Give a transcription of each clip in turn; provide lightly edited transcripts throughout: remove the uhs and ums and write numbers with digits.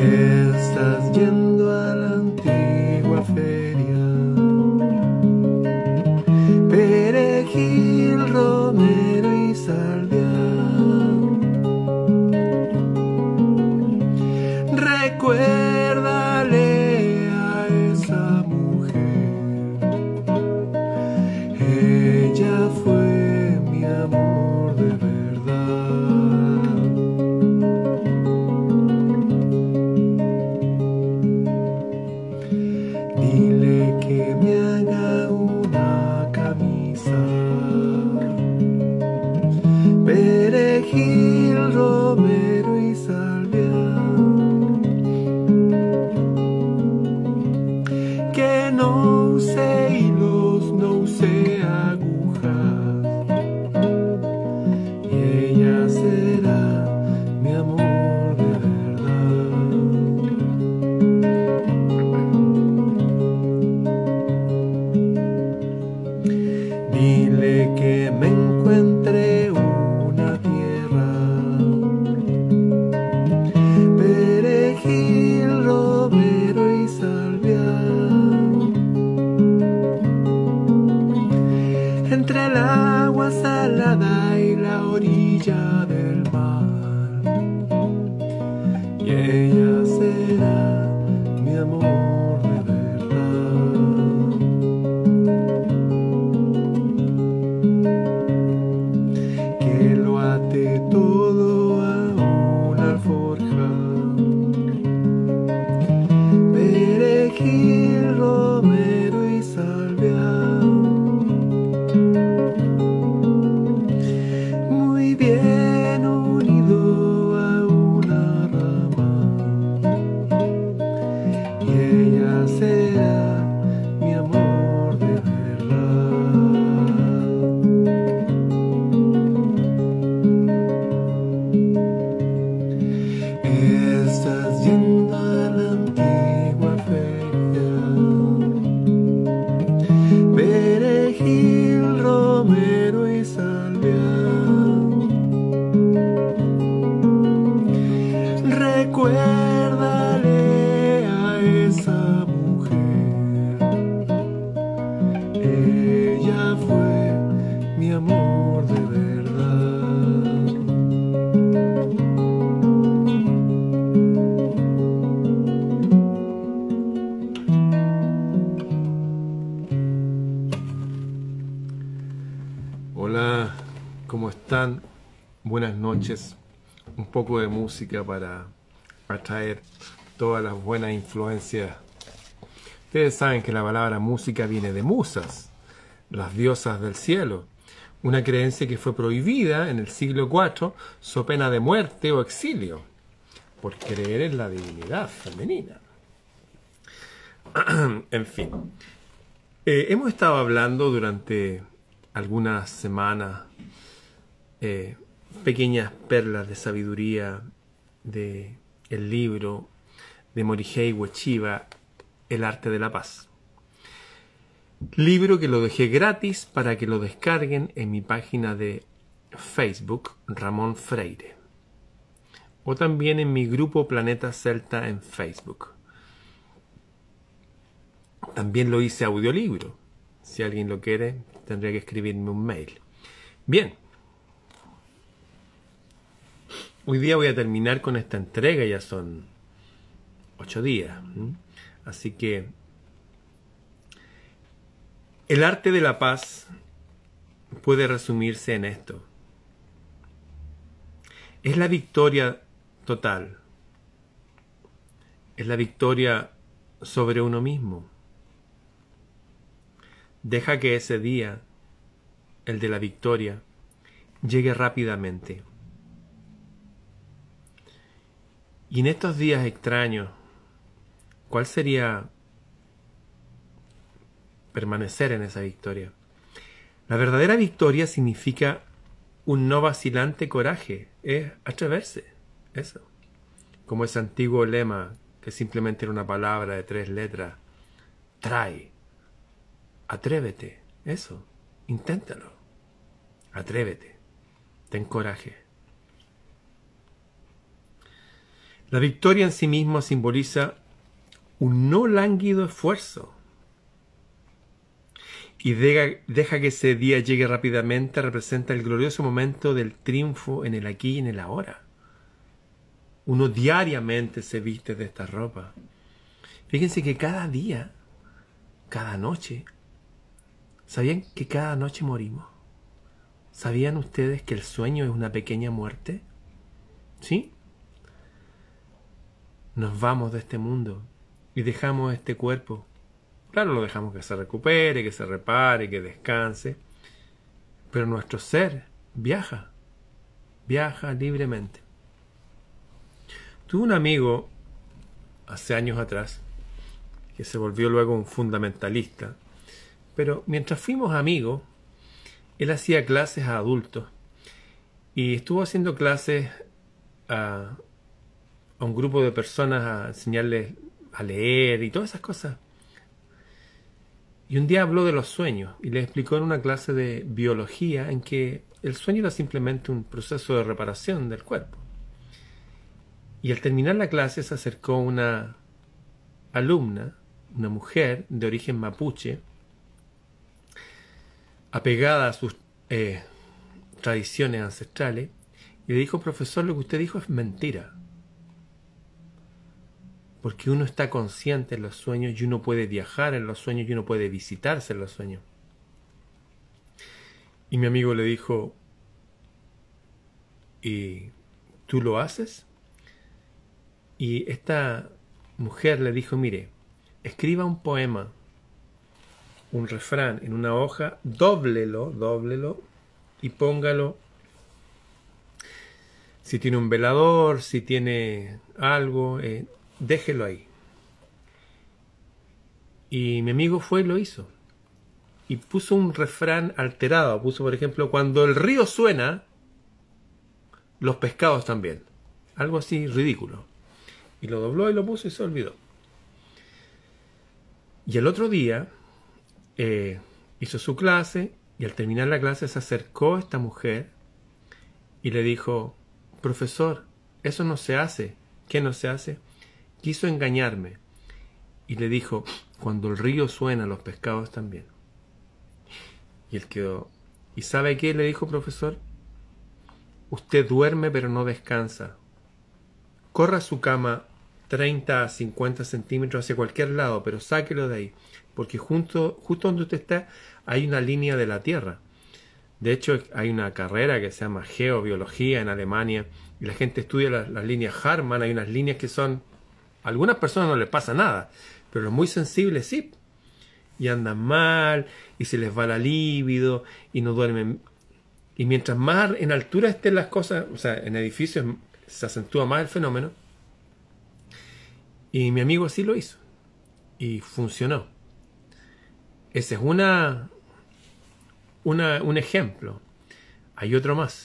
Estás yendo a la antigua feria, perejil, romero y salvia. Recuérdale a esa mujer, ella fue mi amor de verdad. Dile que me haga una camisa, perejil, romero y salvia. Que no use hilos, no use agujas, y ella será mi amor de verdad. Dile que me encuentre una tierra, perejil, romero y salvia. Entre el agua salada y la orilla del mar, y ella será mi amor de verdad. Que lo ate todo a una alforja, perejil, romero y salvia. Muy bien unido a una rama, y ella será mi amor de verdad. Estás yendo a la antigua feria, perejil, romero y salvia. Recuérdale a esa mujer, ella fue mi amor de verdad. Hola, ¿cómo están? Buenas noches. Un poco de música para atraer todas las buenas influencias. Ustedes saben que la palabra música viene de musas, las diosas del cielo, una creencia que fue prohibida en el siglo IV, so pena de muerte o exilio, por creer en la divinidad femenina. En fin, hemos estado hablando durante algunas semanas pequeñas perlas de sabiduría de el libro de Morihei Ueshiba, El arte de la paz. Libro que lo dejé gratis para que lo descarguen en mi página de Facebook, Ramón Freire, o también en mi grupo Planeta Celta en Facebook. También lo hice audiolibro. Si alguien lo quiere, tendría que escribirme un mail. Bien. Hoy día voy a terminar con esta entrega, ya son 8 días. Así que el arte de la paz puede resumirse en esto. Es la victoria total. Es la victoria sobre uno mismo. Deja que ese día, el de la victoria, llegue rápidamente. Y en estos días extraños, ¿cuál sería permanecer en esa victoria? La verdadera victoria significa un no vacilante coraje, es atreverse, eso. Como ese antiguo lema que simplemente era una palabra de 3 letras, try, atrévete, eso, inténtalo, atrévete, ten coraje. La victoria en sí misma simboliza un no lánguido esfuerzo. Y deja que ese día llegue rápidamente, representa el glorioso momento del triunfo en el aquí y en el ahora. Uno diariamente se viste de esta ropa. Fíjense que cada día, cada noche, ¿sabían que cada noche morimos? ¿Sabían ustedes que el sueño es una pequeña muerte? ¿Sí? Nos vamos de este mundo y dejamos este cuerpo. Claro, lo dejamos que se recupere, que se repare, que descanse. Pero nuestro ser viaja libremente. Tuve un amigo hace años atrás que se volvió luego un fundamentalista. Pero mientras fuimos amigos, él hacía clases a adultos y estuvo haciendo clases a un grupo de personas a enseñarles a leer y todas esas cosas. Y un día habló de los sueños y les explicó en una clase de biología en que el sueño era simplemente un proceso de reparación del cuerpo. Y al terminar la clase se acercó una alumna, una mujer de origen mapuche, apegada a sus tradiciones ancestrales, y le dijo: profesor, lo que usted dijo es mentira. Porque uno está consciente en los sueños y uno puede viajar en los sueños y uno puede visitarse en los sueños. Y mi amigo le dijo: ¿y tú lo haces? Y esta mujer le dijo: mire, escriba un poema, un refrán en una hoja, dóblelo y póngalo. Si tiene un velador, si tiene algo, déjelo ahí. Y mi amigo fue y lo hizo. Y puso un refrán alterado. Puso, por ejemplo, cuando el río suena, los pescados también. Algo así ridículo. Y lo dobló y lo puso y se olvidó. Y el otro día hizo su clase y al terminar la clase se acercó a esta mujer y le dijo: profesor, eso no se hace. ¿Qué no se hace? Quiso engañarme. Y le dijo: cuando el río suena, los pescados también. Y él quedó. ¿Y sabe qué le dijo, profesor? Usted duerme pero no descansa. Corra a su cama 30 a 50 centímetros hacia cualquier lado, pero sáquelo de ahí. Porque justo donde usted está hay una línea de la Tierra. De hecho, hay una carrera que se llama geobiología en Alemania y la gente estudia las líneas Hartmann. Hay unas líneas que son... A algunas personas no les pasa nada, pero los muy sensibles sí. Y andan mal, y se les va la libido, y no duermen. Y mientras más en altura estén las cosas, o sea, en edificios se acentúa más el fenómeno. Y mi amigo sí lo hizo. Y funcionó. Ese es un ejemplo. Hay otro más.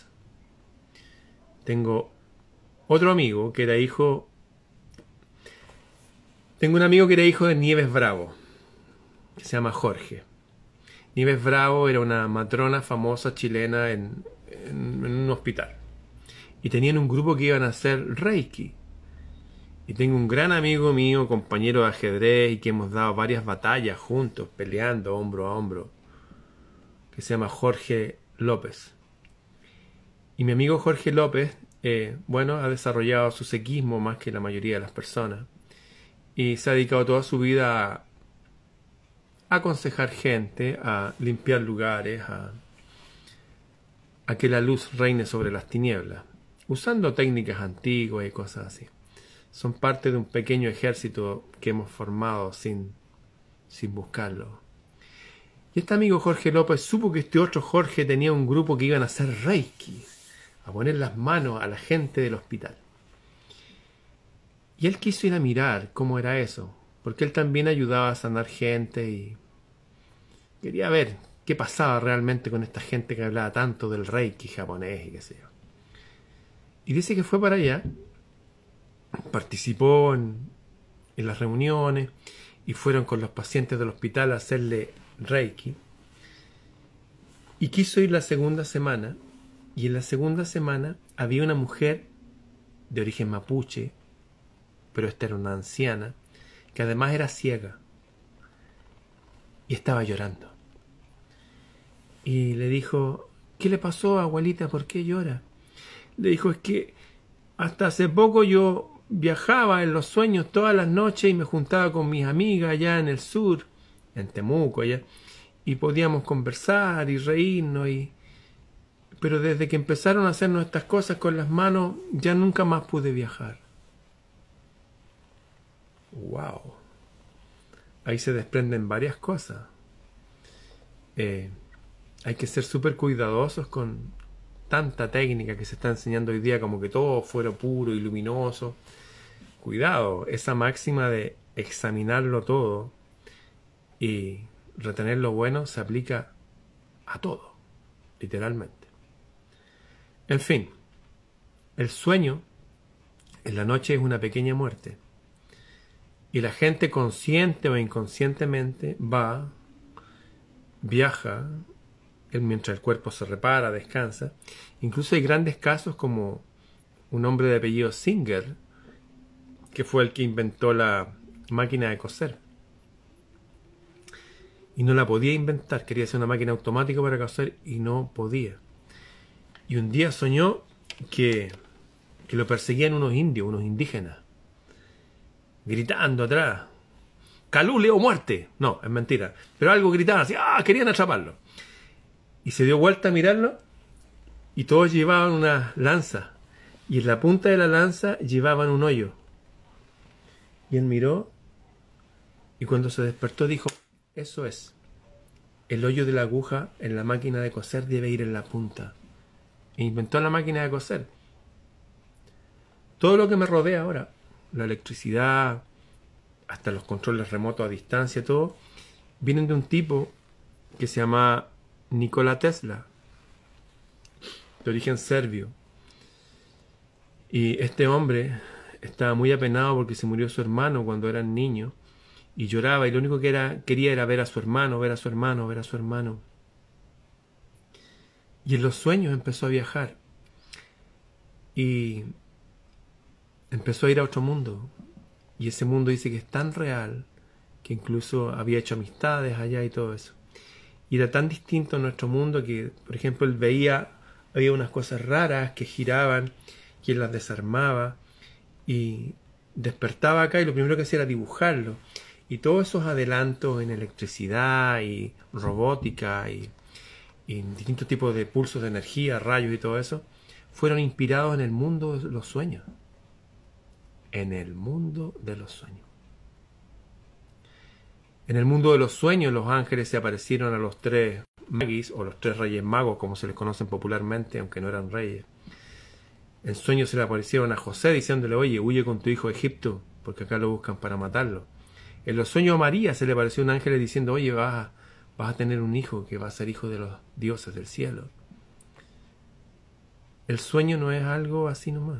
Tengo otro amigo que era hijo... Tengo un amigo que era hijo de Nieves Bravo, que se llama Jorge. Nieves Bravo era una matrona famosa chilena en un hospital. Y tenían un grupo que iban a hacer Reiki. Y tengo un gran amigo mío, compañero de ajedrez, y que hemos dado varias batallas juntos, peleando hombro a hombro, que se llama Jorge López. Y mi amigo Jorge López, ha desarrollado su psiquismo más que la mayoría de las personas. Y se ha dedicado toda su vida a aconsejar gente, a limpiar lugares, a que la luz reine sobre las tinieblas, usando técnicas antiguas y cosas así. Son parte de un pequeño ejército que hemos formado sin buscarlo. Y este amigo Jorge López supo que este otro Jorge tenía un grupo que iban a hacer Reiki, a poner las manos a la gente del hospital. Y él quiso ir a mirar cómo era eso, porque él también ayudaba a sanar gente y quería ver qué pasaba realmente con esta gente que hablaba tanto del Reiki japonés y qué sé yo. Y dice que fue para allá, participó en las reuniones y fueron con los pacientes del hospital a hacerle Reiki. Y quiso ir la segunda semana, y en la segunda semana había una mujer de origen mapuche pero esta era una anciana que además era ciega y estaba llorando. Y le dijo, ¿qué le pasó, abuelita? ¿Por qué llora? Le dijo, es que hasta hace poco yo viajaba en los sueños todas las noches y me juntaba con mis amigas allá en el sur, en Temuco allá, y podíamos conversar y reírnos, pero desde que empezaron a hacernos estas cosas con las manos, ya nunca más pude viajar. ¡Wow! Ahí se desprenden varias cosas. Hay que ser súper cuidadosos con tanta técnica que se está enseñando hoy día, como que todo fuera puro y luminoso. Cuidado, esa máxima de examinarlo todo y retener lo bueno se aplica a todo, literalmente. En fin, el sueño en la noche es una pequeña muerte. Y la gente consciente o inconscientemente viaja, mientras el cuerpo se repara, descansa. Incluso hay grandes casos como un hombre de apellido Singer, que fue el que inventó la máquina de coser. Y no la podía inventar, quería hacer una máquina automática para coser y no podía. Y un día soñó que lo perseguían unos indios, unos indígenas, gritando atrás, ¡Calule o muerte! No, es mentira. Pero algo gritaban así, ¡ah! Querían atraparlo. Y se dio vuelta a mirarlo y todos llevaban una lanza. Y en la punta de la lanza llevaban un hoyo. Y él miró y cuando se despertó dijo, eso es. El hoyo de la aguja en la máquina de coser debe ir en la punta. E inventó la máquina de coser. Todo lo que me rodea ahora, la electricidad, hasta los controles remotos a distancia, todo, vienen de un tipo que se llama Nikola Tesla, de origen serbio. Y este hombre estaba muy apenado porque se murió su hermano cuando eran niños y lloraba y lo único que quería era ver a su hermano, ver a su hermano, ver a su hermano. Y en los sueños empezó a viajar y empezó a ir a otro mundo. Y ese mundo dice que es tan real que incluso había hecho amistades allá y todo eso. Y era tan distinto a nuestro mundo que, por ejemplo, él veía, había unas cosas raras que giraban, que él las desarmaba y despertaba acá y lo primero que hacía era dibujarlo. Y todos esos adelantos en electricidad y robótica y distintos tipos de pulsos de energía, rayos y todo eso, fueron inspirados en el mundo de los sueños. En el mundo de los sueños. En el mundo de los sueños, los ángeles se aparecieron a los tres magis, o los tres reyes magos, como se les conocen popularmente, aunque no eran reyes. En sueños se le aparecieron a José diciéndole, oye, huye con tu hijo a Egipto, porque acá lo buscan para matarlo. En los sueños a María se le apareció un ángel diciendo, oye, vas a tener un hijo que va a ser hijo de los dioses del cielo. El sueño no es algo así nomás.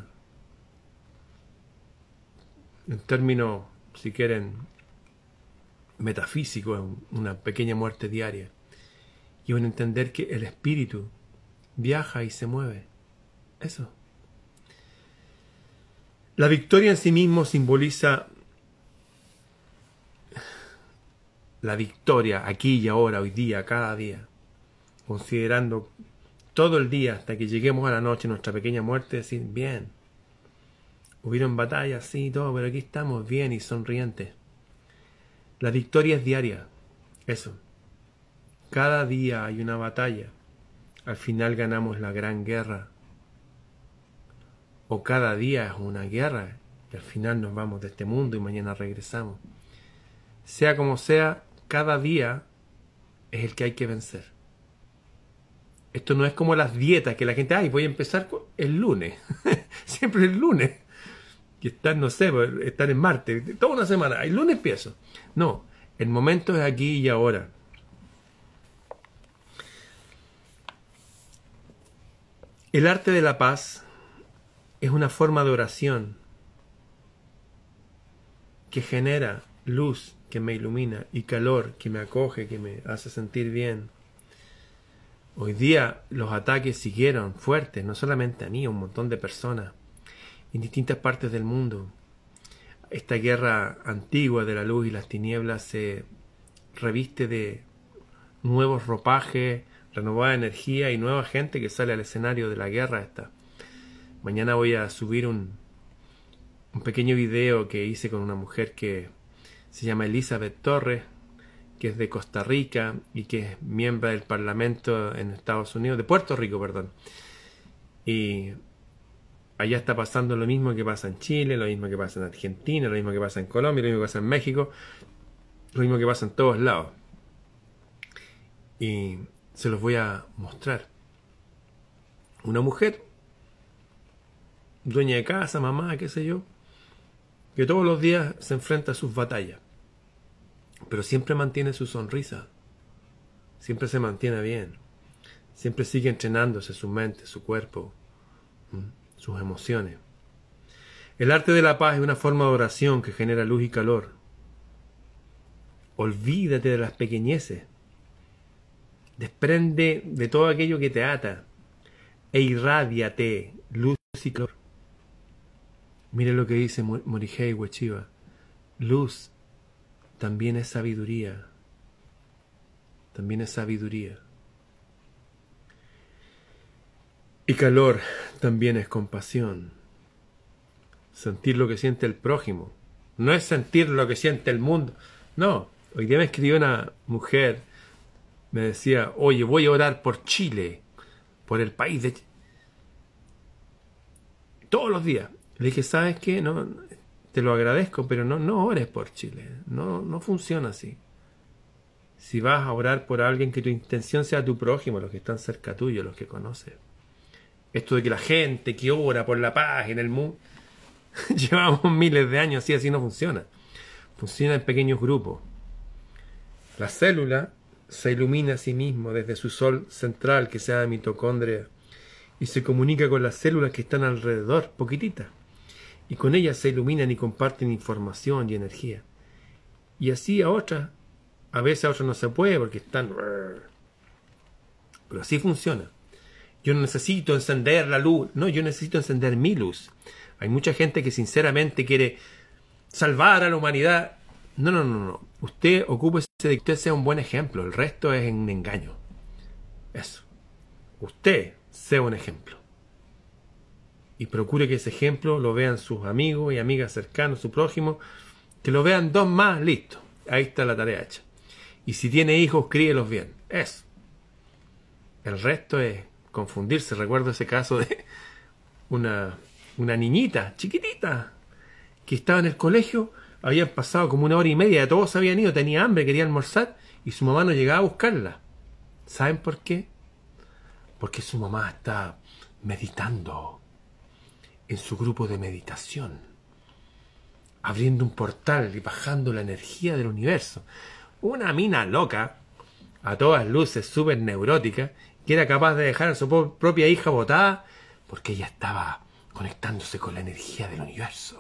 En términos, si quieren, metafísicos, es una pequeña muerte diaria. Y un entender que el espíritu viaja y se mueve. Eso. La victoria en sí mismo simboliza la victoria aquí y ahora, hoy día, cada día. Considerando todo el día hasta que lleguemos a la noche, nuestra pequeña muerte, decir, bien, hubieron batallas, sí, todo, pero aquí estamos bien y sonrientes. La victoria es diaria, eso. Cada día hay una batalla. Al final ganamos la gran guerra. O cada día es una guerra y al final nos vamos de este mundo y mañana regresamos. Sea como sea, cada día es el que hay que vencer. Esto no es como las dietas que la gente, ay, voy a empezar el lunes. Siempre el lunes. Y estar, no sé, estar en Marte, toda una semana, el lunes empiezo. No, el momento es aquí y ahora. El arte de la paz es una forma de oración que genera luz, que me ilumina, y calor, que me acoge, que me hace sentir bien. Hoy día los ataques siguieron fuertes, no solamente a mí, a un montón de personas en distintas partes del mundo. esta guerra antigua de la luz y las tinieblas se reviste de nuevos ropajes, renovada energía y nueva gente que sale al escenario de la guerra esta. Mañana voy a subir un pequeño video que hice con una mujer que se llama Elizabeth Torres, que es de Costa Rica y que es miembro del Parlamento en Estados Unidos, de Puerto Rico, perdón. Y allá está pasando lo mismo que pasa en Chile, lo mismo que pasa en Argentina, lo mismo que pasa en Colombia, lo mismo que pasa en México, lo mismo que pasa en todos lados. Y se los voy a mostrar. Una mujer, dueña de casa, mamá, qué sé yo, que todos los días se enfrenta a sus batallas, pero siempre mantiene su sonrisa, siempre se mantiene bien, siempre sigue entrenándose su mente, su cuerpo, sus emociones. El arte de la paz es una forma de oración que genera luz y calor. Olvídate de las pequeñeces. Desprende de todo aquello que te ata e irrádiate luz y calor. Mire lo que dice Morihei Ueshiba. Luz también es sabiduría. También es sabiduría. Y calor también es compasión. Sentir lo que siente el prójimo. No es sentir lo que siente el mundo. No. Hoy día me escribió una mujer. Me decía, oye, voy a orar por Chile. Por el país de Chile. Todos los días. Le dije, ¿sabes qué? No, te lo agradezco, pero no ores por Chile. No funciona así. Si vas a orar por alguien, que tu intención sea tu prójimo, los que están cerca tuyo, los que conoces. Esto de que la gente que ora por la paz en el mundo, llevamos miles de años así no funciona. Funciona en pequeños grupos. La célula se ilumina a sí mismo desde su sol central, que se llama mitocondria, y se comunica con las células que están alrededor, poquititas. Y con ellas se iluminan y comparten información y energía. Y así a veces a otras no se puede porque están... Pero así funciona. Yo no necesito encender la luz. No, yo necesito encender mi luz. Hay mucha gente que sinceramente quiere salvar a la humanidad. No. Usted ocúpese de que usted sea un buen ejemplo. El resto es un engaño. Eso. Usted sea un ejemplo. Y procure que ese ejemplo lo vean sus amigos y amigas cercanos, su prójimo. Que lo vean dos más, listo. Ahí está la tarea hecha. Y si tiene hijos, críelos bien. Eso. El resto es confundirse. Recuerdo ese caso de una niñita chiquitita que estaba en el colegio. Habían pasado como 1 hora y media, todos se habían ido, tenía hambre, quería almorzar y su mamá no llegaba a buscarla. ¿Saben por qué? Porque su mamá está meditando en su grupo de meditación, abriendo un portal y bajando la energía del universo. Una mina loca, a todas luces súper neurótica, que era capaz de dejar a su propia hija botada porque ella estaba conectándose con la energía del universo.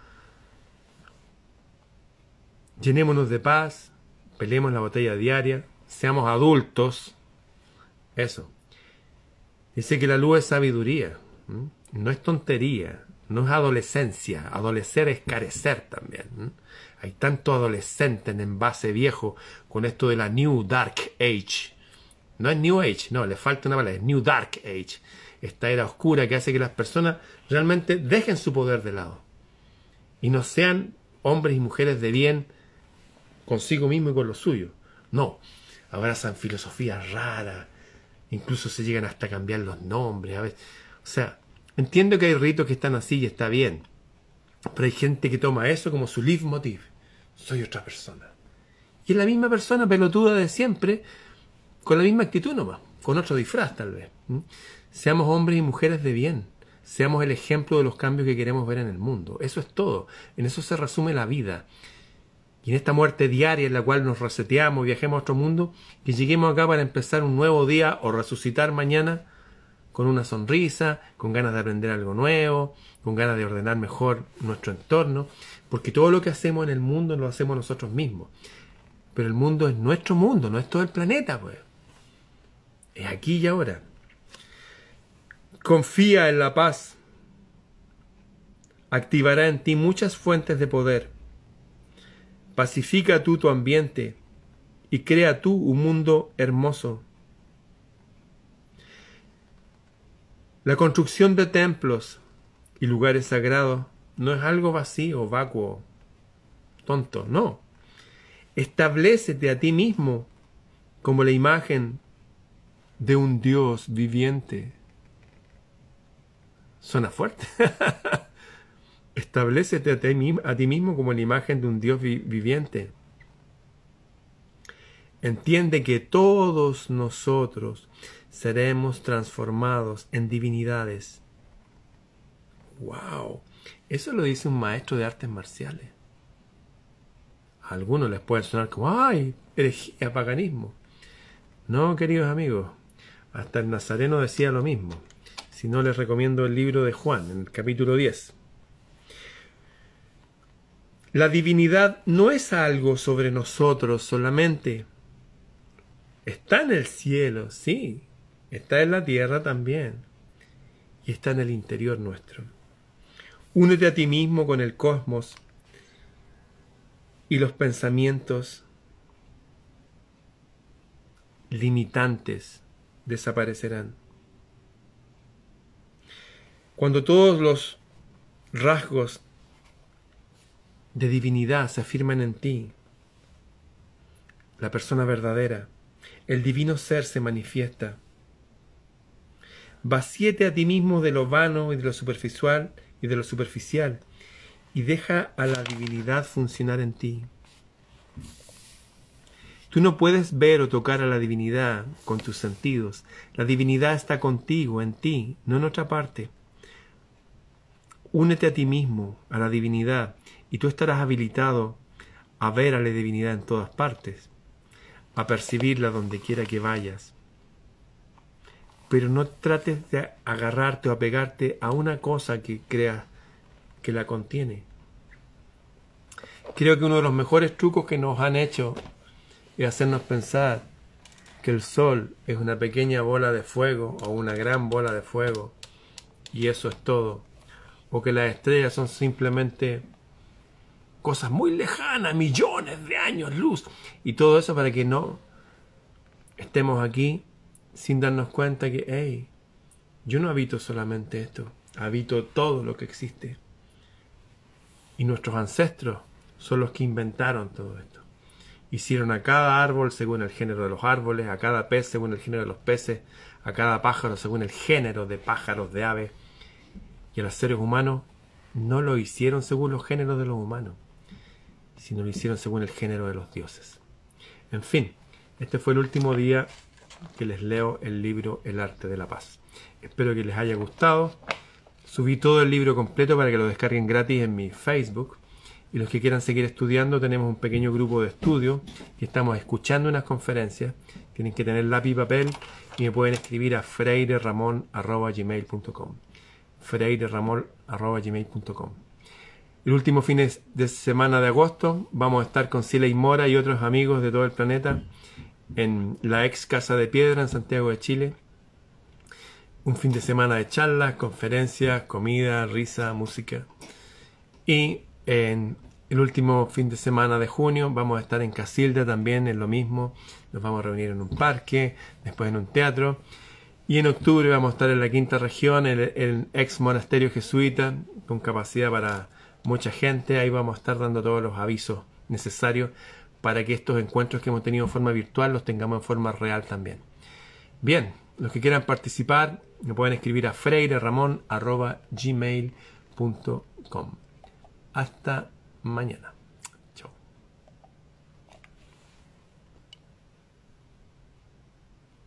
Llenémonos de paz, peleemos la batalla diaria, seamos adultos. Eso. Dice que la luz es sabiduría. No es tontería, no es adolescencia. Adolecer es carecer también. Hay tanto adolescente en envase viejo con esto de la New Dark Age. No es New Age, no, le falta una palabra, es New Dark Age. Esta era oscura que hace que las personas realmente dejen su poder de lado. Y no sean hombres y mujeres de bien consigo mismo y con lo suyo. No, abrazan filosofías raras, incluso se llegan hasta cambiar los nombres. A veces. O sea, entiendo que hay ritos que están así y está bien, pero hay gente que toma eso como su leitmotiv. Soy otra persona. Y es la misma persona pelotuda de siempre, con la misma actitud nomás, con otro disfraz tal vez. Seamos hombres y mujeres de bien. Seamos el ejemplo de los cambios que queremos ver en el mundo. Eso es todo. En eso se resume la vida. Y en esta muerte diaria en la cual nos reseteamos y viajemos a otro mundo, que lleguemos acá para empezar un nuevo día o resucitar mañana con una sonrisa, con ganas de aprender algo nuevo, con ganas de ordenar mejor nuestro entorno, porque todo lo que hacemos en el mundo lo hacemos nosotros mismos. Pero el mundo es nuestro mundo, no es todo el planeta, pues. Es aquí y ahora. Confía en la paz. activará en ti muchas fuentes de poder. Pacifica tú tu ambiente y crea tú un mundo hermoso. La construcción de templos y lugares sagrados no es algo vacío, vacuo, tonto, no. Establécete a ti mismo como la imagen de un Dios viviente. Suena fuerte. Establécete a ti mismo como la imagen de un Dios viviente. Entiende que todos nosotros seremos transformados en divinidades. ¡Wow! Eso lo dice un maestro de artes marciales. A algunos les puede sonar como ¡ay! Herejía, paganismo. No, queridos amigos. Hasta el Nazareno decía lo mismo. Si no, les recomiendo el libro de Juan, en el capítulo 10. La divinidad no es algo sobre nosotros solamente. Está en el cielo, sí. Está en la tierra también. Y está en el interior nuestro. Únete a ti mismo con el cosmos y los pensamientos limitantes desaparecerán. Cuando todos los rasgos de divinidad se afirman en ti, la persona verdadera, el divino ser se manifiesta. Vacíete a ti mismo de lo vano y de lo superficial y deja a la divinidad funcionar en ti. Tú no puedes ver o tocar a la divinidad con tus sentidos. La divinidad está contigo, en ti, no en otra parte. Únete a ti mismo, a la divinidad, y tú estarás habilitado a ver a la divinidad en todas partes, a percibirla donde quiera que vayas. Pero no trates de agarrarte o apegarte a una cosa que creas que la contiene. Creo que uno de los mejores trucos que nos han hecho es hacernos pensar que el sol es una pequeña bola de fuego o una gran bola de fuego y eso es todo. O que las estrellas son simplemente cosas muy lejanas, millones de años luz. Y todo eso para que no estemos aquí sin darnos cuenta que, hey, yo no habito solamente esto, habito todo lo que existe. Y nuestros ancestros son los que inventaron todo esto. Hicieron a cada árbol según el género de los árboles, a cada pez según el género de los peces, a cada pájaro según el género de pájaros, de aves. Y a los seres humanos no lo hicieron según los géneros de los humanos, sino lo hicieron según el género de los dioses. En fin, este fue el último día que les leo el libro El arte de la paz. Espero que les haya gustado. Subí todo el libro completo para que lo descarguen gratis en mi Facebook. Y los que quieran seguir estudiando, tenemos un pequeño grupo de estudio y estamos escuchando unas conferencias. Tienen que tener lápiz y papel y me pueden escribir a freireramon@gmail.com. freireramon@gmail.com. El último fin de semana de agosto vamos a estar con Siley Mora y otros amigos de todo el planeta en la ex Casa de Piedra en Santiago de Chile. Un fin de semana de charlas, conferencias, comida, risa, música. Y en el último fin de semana de junio vamos a estar en Casilda también, en lo mismo. Nos vamos a reunir en un parque, después en un teatro. Y en octubre vamos a estar en la quinta región, el ex monasterio jesuita, con capacidad para mucha gente. Ahí vamos a estar dando todos los avisos necesarios para que estos encuentros que hemos tenido en forma virtual los tengamos en forma real también. Bien, los que quieran participar me pueden escribir a freireramon@gmail.com. Hasta mañana.